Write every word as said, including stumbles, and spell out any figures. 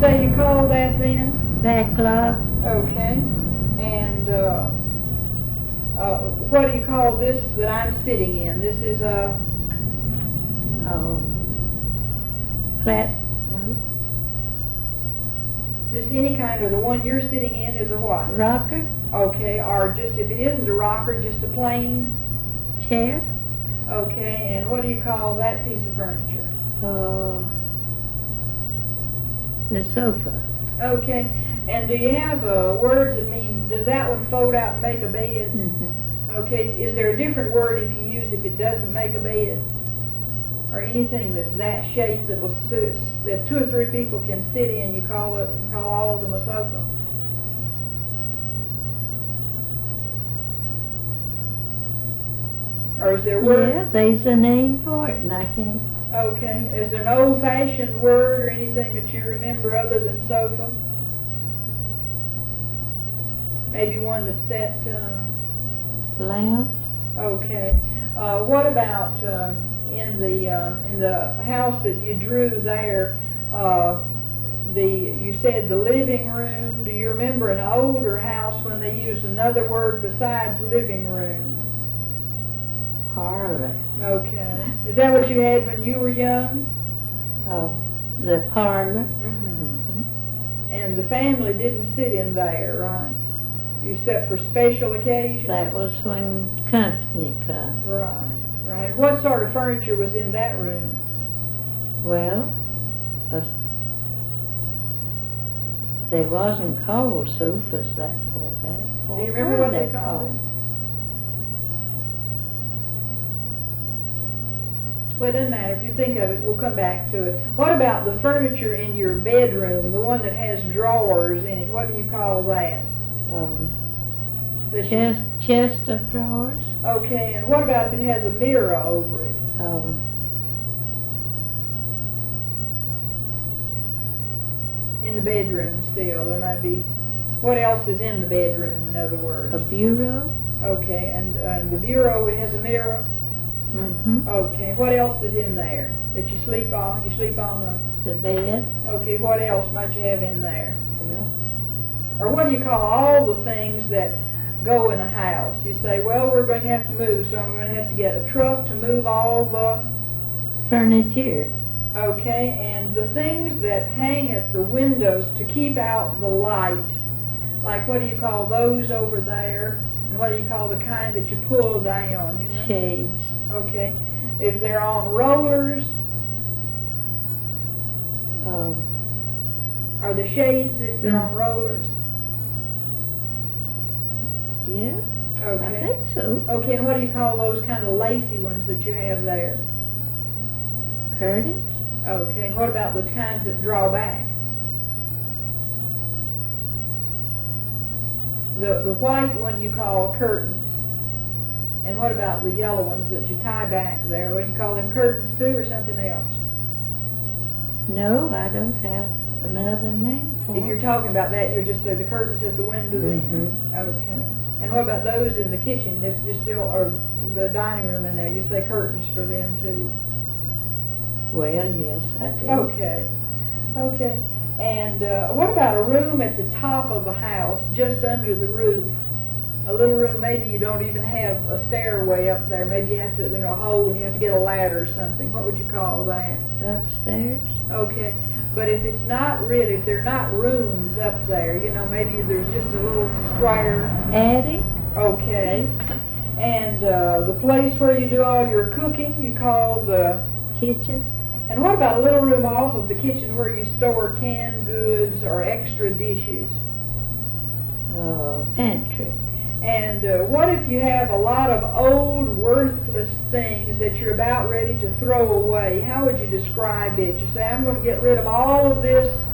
say you call that then? Backlog. Okay. And uh, uh, what do you call this that I'm sitting in? This is a... Oh. Plat. No. Just any kind, or the one you're sitting in is a what? Rocker. Okay, or just, if it isn't a rocker, just a plain? Chair. Okay, and what do you call that piece of furniture? Oh. The sofa. Okay, and do you have uh, words that mean, does that one fold out and make a bed? Mm-hmm. Okay, is there a different word if you use if it doesn't make a bed? Or anything that's that shape that will suit, that two or three people can sit in, you call it, call all of them a sofa? Or is there a word? Yeah, there's a name for it, and I can't. Okay, is there an old-fashioned word or anything that you remember other than sofa? Maybe one that's set, uh, Lounge. okay. Uh, what about, uh, in the, uh, in the house that you drew there, uh, the, you said the living room, do you remember an older house when they used another word besides living room? Parlor. Okay. Is that what you had when you were young? Oh, the parlor. Mm-hmm. Mm-hmm. And the family didn't sit in there, right? You sat for special occasions? That was when company come. Right, right. What sort of furniture was in that room? Well, a, they wasn't called sofas that far back. Do you remember what they called it? Well, it doesn't matter. If you think of it, we'll come back to it. What about the furniture in your bedroom, the one that has drawers in it? What do you call that? Um, The sh- chest, chest of drawers. Okay, and what about if it has a mirror over it? Um, In the bedroom still, there might be... What else is in the bedroom, in other words? a bureau. Okay, and uh, the bureau, it has a mirror? Mm-hmm. Okay, what else is in there that you sleep on? You sleep on the... The bed. Okay, what else might you have in there? Yeah. Or what do you call all the things that go in a house? You say, well, we're going to have to move, so I'm going to have to get a truck to move all the... Furniture. Okay, and the things that hang at the windows to keep out the light, like what do you call those over there? And what do you call the kind that you pull down? You know? Shades. Okay, if they're on rollers, Um, are the shades if they're Mm. on rollers? yeah. I Okay. think so. Okay, and what do you call those kind of lacy ones that you have there? Curtains. Okay, and what about the kinds that draw back? The the white one you call curtains. And what about the yellow ones that you tie back there? What do you call them, curtains too, or something else? No, I don't have another name for If you're it. talking about that, you'll just say the curtains at the window then. Okay. And what about those in the kitchen? There's just still, or the dining room in there, you say curtains for them too. Well, yes, I do. Okay, okay. And uh, what about a room at the top of the house, just under the roof? A little room, maybe you don't even have a stairway up there. Maybe you have to, you know, a hole and you have to get a ladder or something. What would you call that? Upstairs. Okay. But if it's not really, if they're not rooms up there, you know, maybe there's just a little square. Attic. Okay. And uh, the place where you do all your cooking, you call the... Kitchen. And what about a little room off of the kitchen where you store canned goods or extra dishes? Uh, pantry. And uh, what if you have a lot of old, worthless things that you're about ready to throw away? How would you describe it? You say, I'm going to get rid of all of this